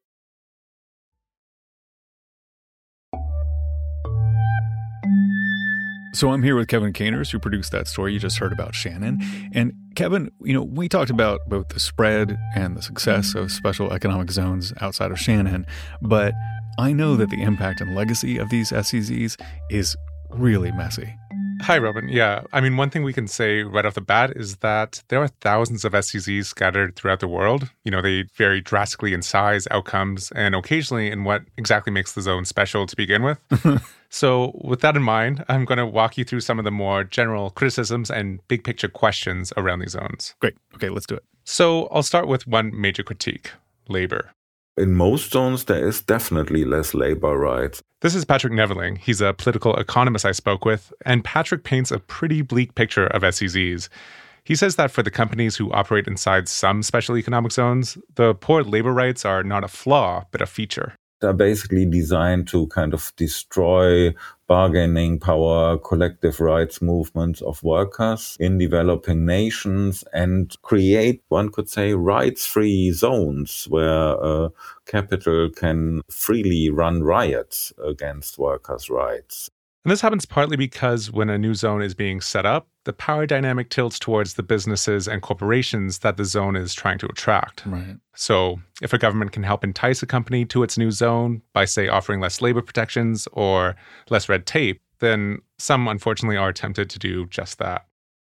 So I'm here with Kevin Caners, who produced that story you just heard about Shannon. And Kevin, you know, we talked about both the spread and the success of special economic zones outside of Shannon, but I know that the impact and legacy of these S E Zs is really messy. Hi, Robin. Yeah, I mean, one thing we can say right off the bat is that there are thousands of S E Zs scattered throughout the world. You know, they vary drastically in size, outcomes, and occasionally in what exactly makes the zone special to begin with. So with that in mind, I'm going to walk you through some of the more general criticisms and big picture questions around these zones. Great. Okay, let's do it. So I'll start with one major critique, labor. In most zones, there is definitely less labor rights. This is Patrick Neveling. He's a political economist I spoke with, and Patrick paints a pretty bleak picture of S E Zs. He says that for the companies who operate inside some special economic zones, the poor labor rights are not a flaw, but a feature. They're basically designed to kind of destroy bargaining power, collective rights movements of workers in developing nations and create, one could say, rights-free zones where uh, capital can freely run riots against workers' rights. And this happens partly because when a new zone is being set up, the power dynamic tilts towards the businesses and corporations that the zone is trying to attract. Right. So if a government can help entice a company to its new zone by, say, offering less labor protections or less red tape, then some unfortunately are tempted to do just that.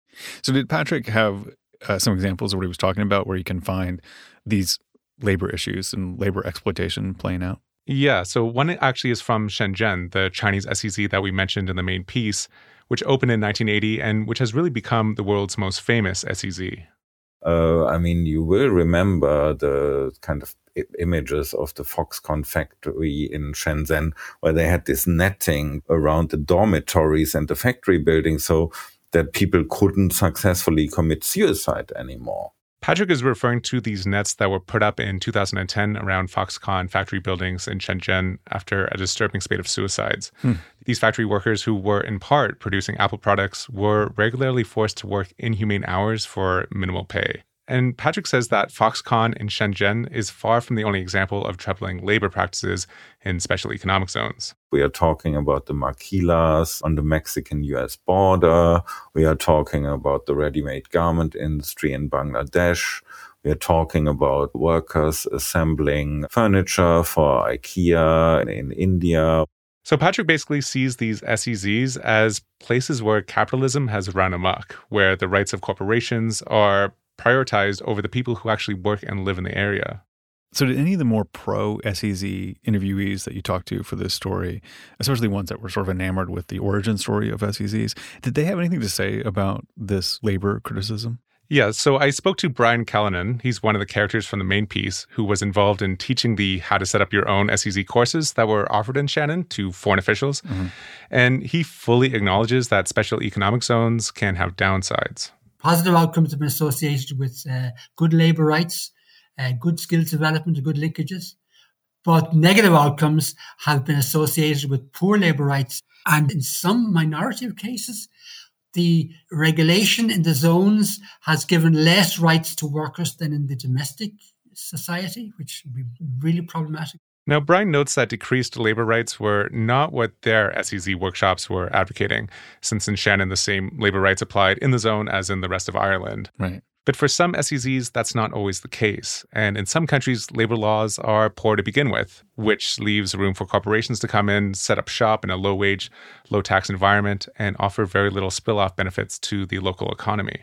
So did Patrick have uh, some examples of what he was talking about where you can find these labor issues and labor exploitation playing out? Yeah, so one actually is from Shenzhen, the Chinese S E Z that we mentioned in the main piece, which opened in nineteen eighty and which has really become the world's most famous S E Z. Uh, I mean, you will remember the kind of I- images of the Foxconn factory in Shenzhen, where they had this netting around the dormitories and the factory building so that people couldn't successfully commit suicide anymore. Patrick is referring to these nets that were put up in two thousand ten around Foxconn factory buildings in Shenzhen after a disturbing spate of suicides. Hmm. These factory workers, who were in part producing Apple products, were regularly forced to work inhumane hours for minimal pay. And Patrick says that Foxconn in Shenzhen is far from the only example of troubling labor practices in special economic zones. We are talking about the maquilas on the Mexican-U S border. We are talking about the ready-made garment industry in Bangladesh. We are talking about workers assembling furniture for IKEA in India. So Patrick basically sees these S E Zs as places where capitalism has run amok, where the rights of corporations are prioritized over the people who actually work and live in the area. So did any of the more pro-S E Z interviewees that you talked to for this story, especially ones that were sort of enamored with the origin story of S E Zs, did they have anything to say about this labor criticism? Yeah, so I spoke to Brian Callanan. He's one of the characters from the main piece who was involved in teaching the how to set up your own S E Z courses that were offered in Shannon to foreign officials. Mm-hmm. And he fully acknowledges that special economic zones can have downsides. Positive outcomes have been associated with uh, good labour rights, uh, good skills development, good linkages. But negative outcomes have been associated with poor labour rights. And in some minority of cases, the regulation in the zones has given less rights to workers than in the domestic society, which would be really problematic. Now, Brian notes that decreased labor rights were not what their S E Z workshops were advocating, since in Shannon the same labor rights applied in the zone as in the rest of Ireland. Right. But for some S E Zs, that's not always the case. And in some countries, labor laws are poor to begin with, which leaves room for corporations to come in, set up shop in a low-wage, low-tax environment, and offer very little spill-off benefits to the local economy.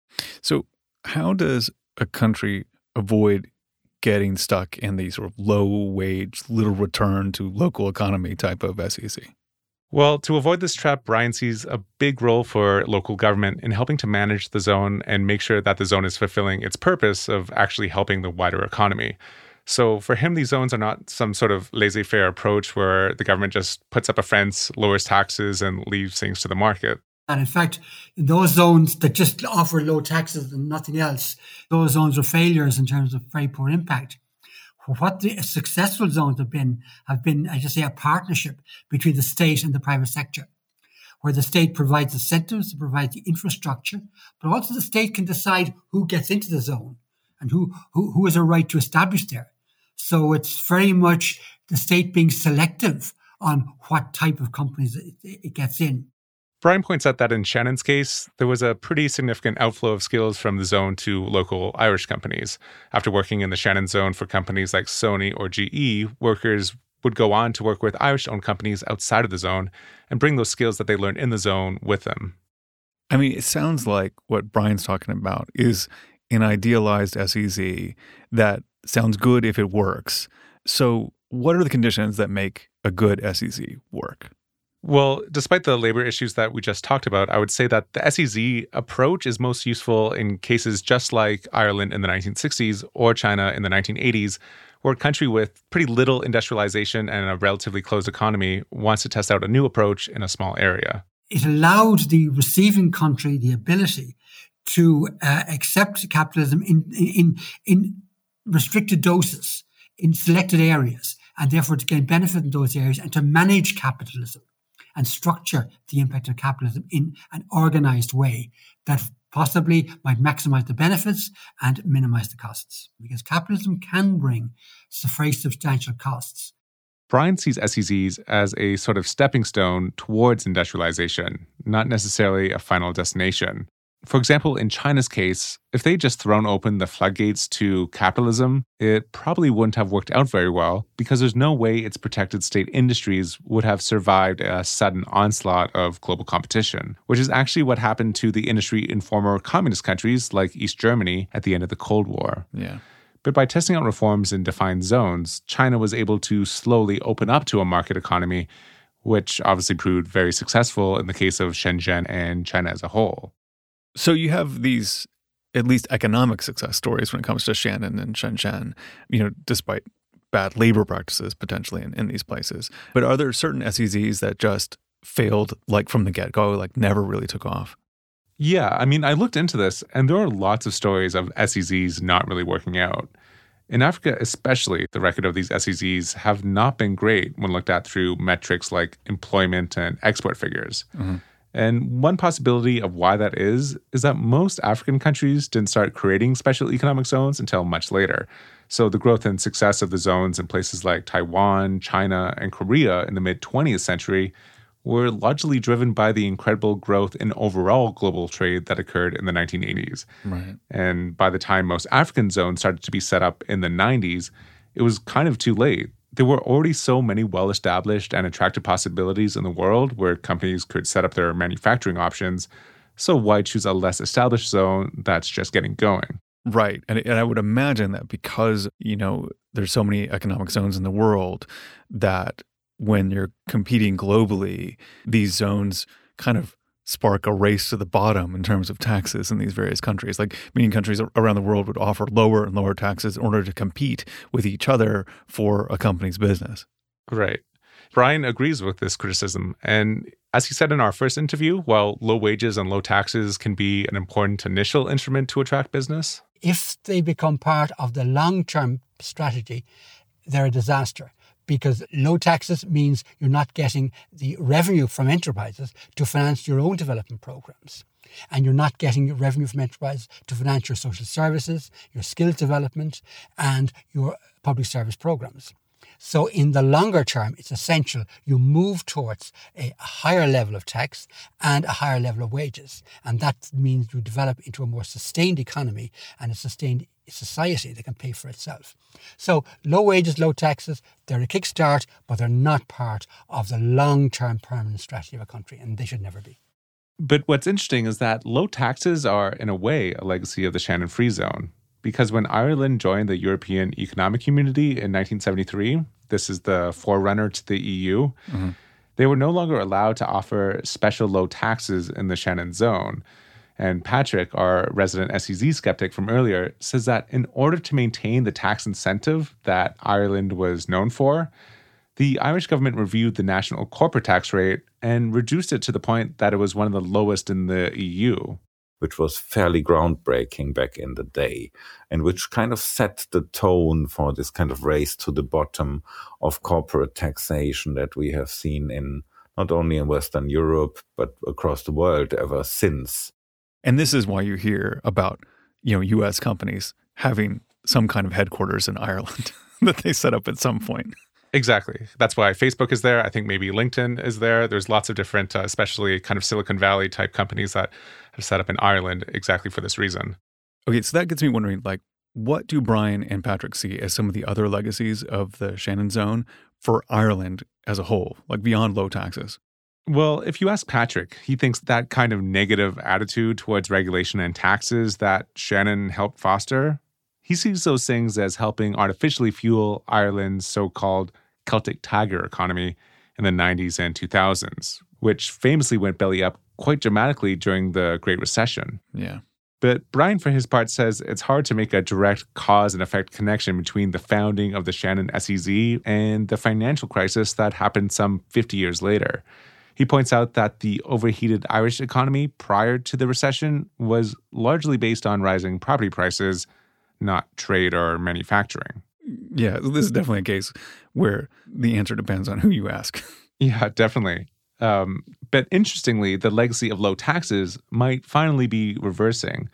So how does a country avoid getting stuck in the sort of low-wage, little return to local economy type of S E Z? Well, to avoid this trap, Brian sees a big role for local government in helping to manage the zone and make sure that the zone is fulfilling its purpose of actually helping the wider economy. So for him, these zones are not some sort of laissez-faire approach where the government just puts up a fence, lowers taxes, and leaves things to the market. And in fact, in those zones that just offer low taxes and nothing else, those zones are failures in terms of very poor impact. What the successful zones have been, have been, I just say, a partnership between the state and the private sector, where the state provides incentives, provides the infrastructure, but also the state can decide who gets into the zone and who, who, who has a right to establish there. So it's very much the state being selective on what type of companies it, it gets in. Brian points out that in Shannon's case, there was a pretty significant outflow of skills from the zone to local Irish companies. After working in the Shannon zone for companies like Sony or G E, workers would go on to work with Irish-owned companies outside of the zone and bring those skills that they learned in the zone with them. I mean, it sounds like what Brian's talking about is an idealized S E Z that sounds good if it works. So what are the conditions that make a good S E Z work? Well, despite the labor issues that we just talked about, I would say that the S E Z approach is most useful in cases just like Ireland in the nineteen sixties or China in the nineteen eighties, where a country with pretty little industrialization and a relatively closed economy wants to test out a new approach in a small area. It allowed the receiving country the ability to uh, accept capitalism in, in, in restricted doses, in selected areas, and therefore to gain benefit in those areas and to manage capitalism and structure the impact of capitalism in an organized way that possibly might maximize the benefits and minimize the costs. Because capitalism can bring very substantial costs. Brian sees S E Zs as a sort of stepping stone towards industrialization, not necessarily a final destination. For example, in China's case, if they'd just thrown open the floodgates to capitalism, it probably wouldn't have worked out very well because there's no way its protected state industries would have survived a sudden onslaught of global competition, which is actually what happened to the industry in former communist countries like East Germany at the end of the Cold War. Yeah. But by testing out reforms in defined zones, China was able to slowly open up to a market economy, which obviously proved very successful in the case of Shenzhen and China as a whole. So you have these, at least economic success stories when it comes to Shannon and Shenzhen, you know, despite bad labor practices potentially in, in these places. But are there certain S E Zs that just failed like from the get-go, like never really took off? Yeah, I mean, I looked into this, and there are lots of stories of S E Zs not really working out. In Africa especially, the record of these S E Zs have not been great when looked at through metrics like employment and export figures. Mm-hmm. And one possibility of why that is, is that most African countries didn't start creating special economic zones until much later. So the growth and success of the zones in places like Taiwan, China, and Korea in the mid-twentieth century were largely driven by the incredible growth in overall global trade that occurred in the nineteen eighties. Right. And by the time most African zones started to be set up in the nineties, it was kind of too late. There were already so many well-established and attractive possibilities in the world where companies could set up their manufacturing options. So why choose a less established zone that's just getting going? Right. And, and I would imagine that because, you know, there's so many economic zones in the world that when you're competing globally, these zones kind of spark a race to the bottom in terms of taxes in these various countries. Like many countries around the world would offer lower and lower taxes in order to compete with each other for a company's business. Right. Brian agrees with this criticism. And as he said in our first interview, while low wages and low taxes can be an important initial instrument to attract business, if they become part of the long-term strategy, they're a disaster. Because low taxes means you're not getting the revenue from enterprises to finance your own development programs. And you're not getting revenue from enterprises to finance your social services, your skills development, and your public service programs. So in the longer term, it's essential you move towards a higher level of tax and a higher level of wages. And that means you develop into a more sustained economy and a sustained society that can pay for itself. So low wages, low taxes, they're a kickstart, but they're not part of the long-term permanent strategy of a country, and they should never be. But what's interesting is that low taxes are, in a way, a legacy of the Shannon Free Zone. Because when Ireland joined the European Economic Community in nineteen seventy-three, this is the forerunner to the E U, mm-hmm. they were no longer allowed to offer special low taxes in the Shannon Zone. And Patrick, our resident S E Z skeptic from earlier, says that in order to maintain the tax incentive that Ireland was known for, the Irish government reviewed the national corporate tax rate and reduced it to the point that it was one of the lowest in the E U. Which was fairly groundbreaking back in the day, and which kind of set the tone for this kind of race to the bottom of corporate taxation that we have seen in not only in Western Europe, but across the world ever since. And this is why you hear about, you know, U S companies having some kind of headquarters in Ireland that they set up at some point. Exactly. That's why Facebook is there. I think maybe LinkedIn is there. There's lots of different, uh, especially kind of Silicon Valley type companies that have set up in Ireland exactly for this reason. Okay, so that gets me wondering, like, what do Brian and Patrick see as some of the other legacies of the Shannon Zone for Ireland as a whole, like beyond low taxes? Well, if you ask Patrick, he thinks that kind of negative attitude towards regulation and taxes that Shannon helped foster, he sees those things as helping artificially fuel Ireland's so-called Celtic Tiger economy in the nineties and two thousands, which famously went belly up quite dramatically during the Great Recession. Yeah. But Brian, for his part, says it's hard to make a direct cause and effect connection between the founding of the Shannon S E Z and the financial crisis that happened some fifty years later. He points out that the overheated Irish economy prior to the recession was largely based on rising property prices, not trade or manufacturing. Yeah, this is definitely a case where the answer depends on who you ask. Yeah, definitely. Um, but interestingly, the legacy of low taxes might finally be reversing.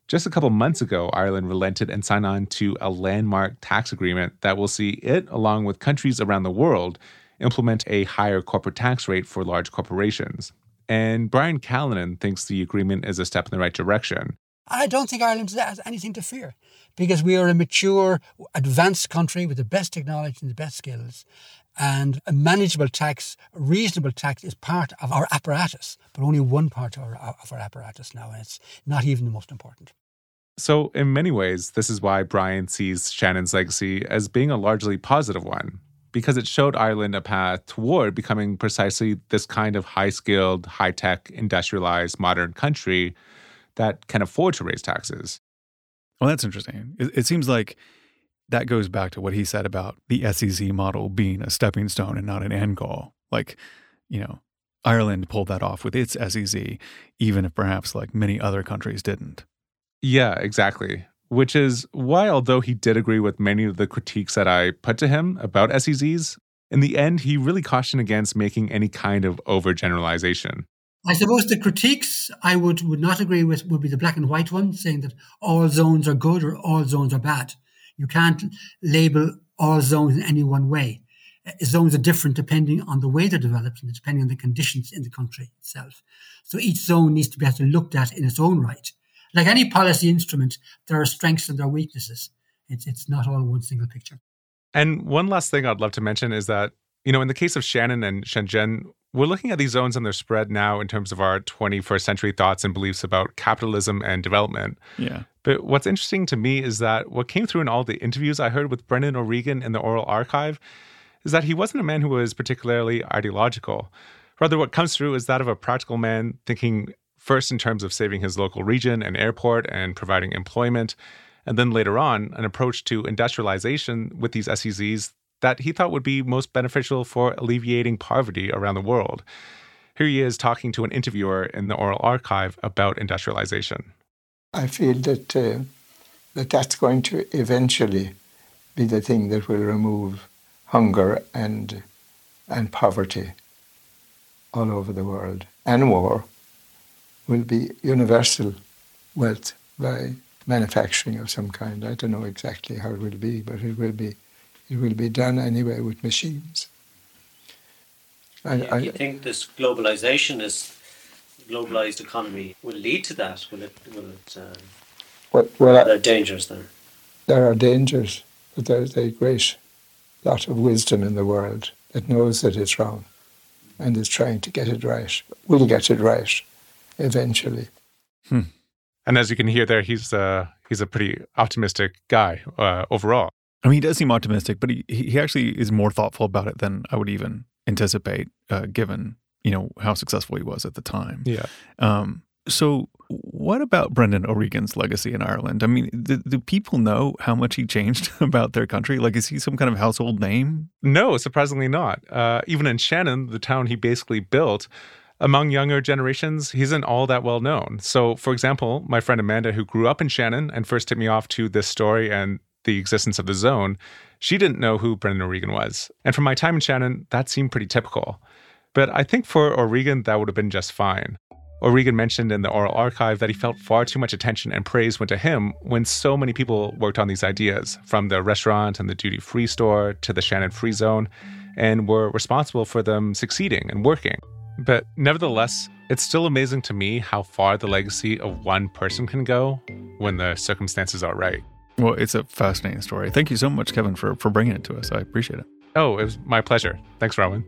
Just a couple months ago, Ireland relented and signed on to a landmark tax agreement that will see it, along with countries around the world, implement a higher corporate tax rate for large corporations. And Brian Callanan thinks the agreement is a step in the right direction. I don't think Ireland has anything to fear because we are a mature, advanced country with the best technology and the best skills. And a manageable tax, a reasonable tax is part of our apparatus, but only one part of our, of our apparatus now, and it's not even the most important. So in many ways, this is why Brian sees Shannon's legacy as being a largely positive one, because it showed Ireland a path toward becoming precisely this kind of high-skilled, high-tech, industrialized, modern country that can afford to raise taxes. Well, that's interesting. It, it seems like that goes back to what he said about the S E Z model being a stepping stone and not an end goal. Like, you know, Ireland pulled that off with its S E Z, even if perhaps like many other countries didn't. Yeah, exactly. Which is why, although he did agree with many of the critiques that I put to him about S E Zs, in the end, he really cautioned against making any kind of overgeneralization. I suppose the critiques I would, would not agree with would be the black and white ones, saying that all zones are good or all zones are bad. You can't label all zones in any one way. Zones are different depending on the way they're developed and depending on the conditions in the country itself. So each zone needs to be able to looked at in its own right. Like any policy instrument, there are strengths and there are weaknesses. It's, it's not all one single picture. And one last thing I'd love to mention is that, you know, in the case of Shannon and Shenzhen, we're looking at these zones and their spread now in terms of our twenty-first century thoughts and beliefs about capitalism and development. Yeah. But what's interesting to me is that what came through in all the interviews I heard with Brendan O'Regan in the Oral Archive is that he wasn't a man who was particularly ideological. Rather, what comes through is that of a practical man thinking first in terms of saving his local region and airport and providing employment, and then later on, an approach to industrialization with these S E Zs that he thought would be most beneficial for alleviating poverty around the world. Here he is talking to an interviewer in the Oral Archive about industrialization. I feel that uh, that that's going to eventually be the thing that will remove hunger and and poverty all over the world. And war will be universal wealth by manufacturing of some kind. I don't know exactly how it will be, but it will be it will be done anyway with machines. I, Do you, I, you think this globalization, is globalized economy, will lead to that? Will it? Will it? Um, well, well, are there dangers there? There are dangers, but there's a great lot of wisdom in the world that knows that it's wrong and is trying to get it right. We'll get it right eventually. Hmm. And as you can hear there, he's uh, he's a pretty optimistic guy uh, overall. I mean, he does seem optimistic, but he he actually is more thoughtful about it than I would even anticipate, uh, given, you know, how successful he was at the time. Yeah. Um, so what about Brendan O'Regan's legacy in Ireland? I mean, do, do people know how much he changed about their country? Like, is he some kind of household name? No, surprisingly not. Uh, even in Shannon, the town he basically built, among younger generations, he isn't all that well known. So, for example, my friend Amanda, who grew up in Shannon and first tipped me off to this story and the existence of the zone, she didn't know who Brendan O'Regan was. And from my time in Shannon, that seemed pretty typical. But I think for O'Regan, that would have been just fine. O'Regan mentioned in the Oral Archive that he felt far too much attention and praise went to him when so many people worked on these ideas, from the restaurant and the duty-free store to the Shannon Free Zone, and were responsible for them succeeding and working. But nevertheless, it's still amazing to me how far the legacy of one person can go when the circumstances are right. Well, it's a fascinating story. Thank you so much, Kevin, for, for bringing it to us. I appreciate it. Oh, it was my pleasure. Thanks, Rowan.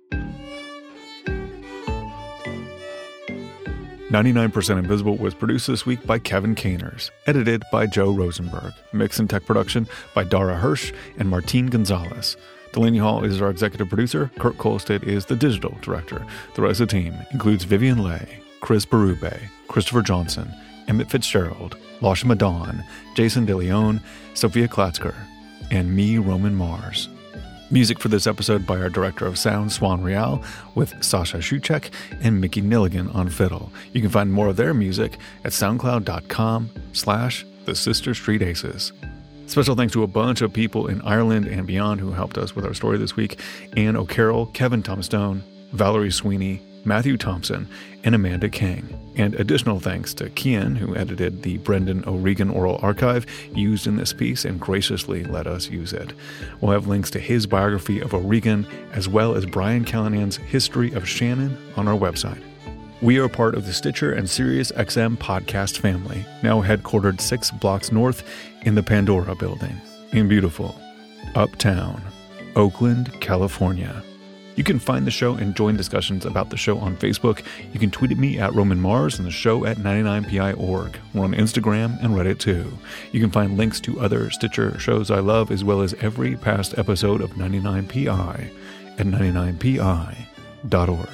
ninety-nine percent Invisible was produced this week by Kevin Caners, edited by Joe Rosenberg, mix and tech production by Dara Hirsch and Martine Gonzalez. Delaney Hall is our executive producer. Kurt Kolstad is the digital director. The rest of the team includes Vivian Leigh, Chris Berube, Christopher Johnson, Emmett Fitzgerald, Lasha Madan, Jason DeLeon, Sophia Klatzker, and me, Roman Mars. Music for this episode by our director of sound, Swan Real, with Sasha Shuchek and Mickey Nilligan on fiddle. You can find more of their music at soundcloud.com slash the Sister Street Aces. Special thanks to a bunch of people in Ireland and beyond who helped us with our story this week. Anne O'Carroll, Kevin Thomas Stone, Valerie Sweeney, Matthew Thompson, and Amanda King. And additional thanks to Kian, who edited the Brendan O'Regan oral archive used in this piece and graciously let us use it. We'll have links to his biography of O'Regan, as well as Brian Callahan's History of Shannon on our website. We are part of the Stitcher and SiriusXM podcast family, now headquartered six blocks north in the Pandora building in beautiful Uptown, Oakland, California. You can find the show and join discussions about the show on Facebook. You can tweet at me at Roman Mars and the show at ninety-nine P I dot org. We're on Instagram and Reddit too. You can find links to other Stitcher shows I love, as well as every past episode of ninety-nine P I at ninety-nine P I dot org.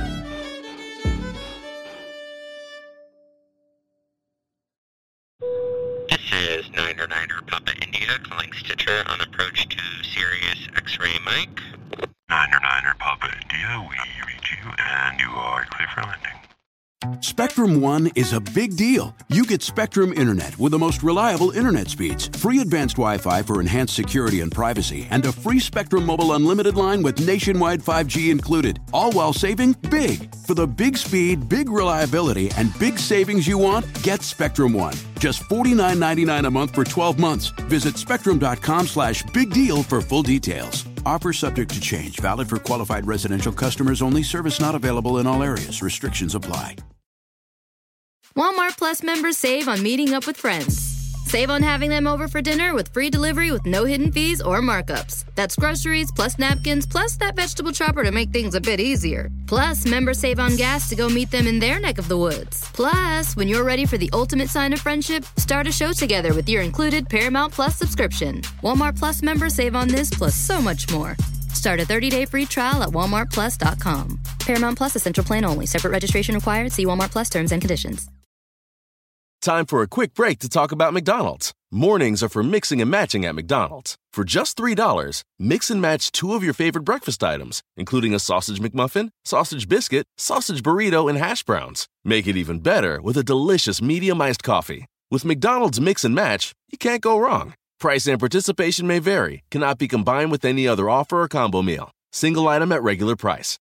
This is Niner Niner Papa India calling Stitcher on approach to Sirius X-Ray Mike. Niner Niner Papa India, we read you, and you are clear for landing. Spectrum One is a big deal. You get Spectrum Internet with the most reliable internet speeds, free advanced Wi-Fi for enhanced security and privacy, and a free Spectrum Mobile Unlimited line with nationwide five G included, all while saving big. For the big speed, big reliability, and big savings you want, get Spectrum One. Just forty-nine ninety-nine a month for twelve months. Visit spectrum.com slash big deal for full details. Offer subject to change. Valid for qualified residential customers only. Service not available in all areas. Restrictions apply. Walmart Plus members save on meeting up with friends. Save on having them over for dinner with free delivery with no hidden fees or markups. That's groceries, plus napkins, plus that vegetable chopper to make things a bit easier. Plus, members save on gas to go meet them in their neck of the woods. Plus, when you're ready for the ultimate sign of friendship, start a show together with your included Paramount Plus subscription. Walmart Plus members save on this plus so much more. Start a thirty-day free trial at walmart plus dot com. Paramount Plus Essential Plan only. Separate registration required. See Walmart Plus terms and conditions. Time for a quick break to talk about McDonald's. Mornings are for mixing and matching at McDonald's. For just three dollars, mix and match two of your favorite breakfast items, including a sausage McMuffin, sausage biscuit, sausage burrito, and hash browns. Make it even better with a delicious medium iced coffee. With McDonald's Mix and Match, you can't go wrong. Price and participation may vary, cannot be combined with any other offer or combo meal. Single item at regular price.